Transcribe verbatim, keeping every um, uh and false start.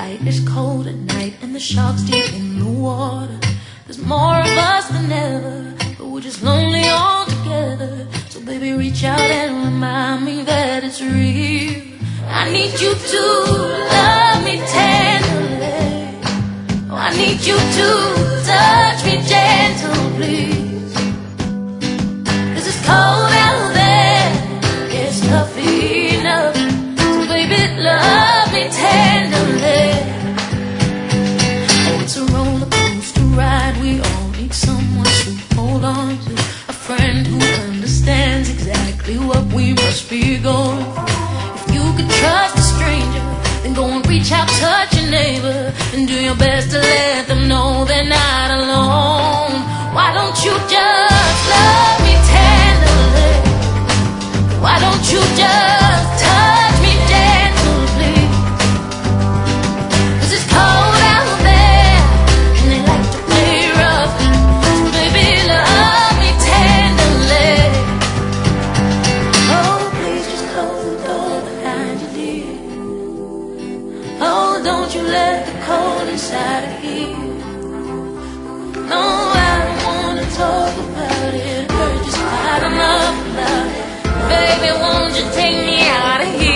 light, it's cold at night, and the sharks deep in the water. There's more of us than ever, but we're just lonely all together. So baby, reach out and remind me that it's real. I need you to love me tenderly. Oh, I need you to touch me gentle, please. 'Cause it's cold out there, it's tough enough. So baby, love me tenderly. Oh, it's a roller coaster ride, we all need someone to hold on to. A friend who understands exactly what we must be going through. If you could trust a stranger, then go and reach out, touch your neighbor, and do your best to let them know they're not alone. Why don't you just love me tenderly? Why don't you just touch me gently? 'Cause it's cold out there, and they like to play rough. So baby, love me tenderly. Oh, please just close the door behind you, dear. Oh, don't you let the cold inside of here. No, I don't wanna talk about it. Hurt just quite enough about it. Baby, won't you take me out of here?